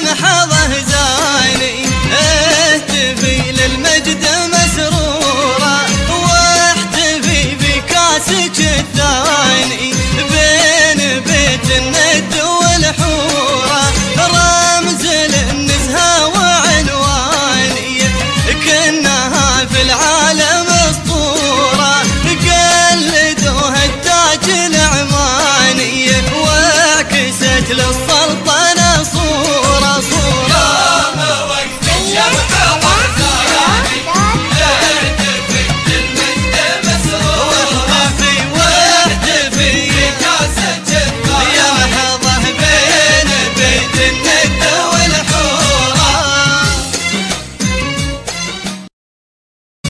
محظه زاني اهتفي للمجد مسرورة واحتفي بكاسك الثاني بين بيت الند والحورة رمز للنزهة وعنواني كنها في العالم اسطورة قلدوها التاج العماني وعكست للصلاة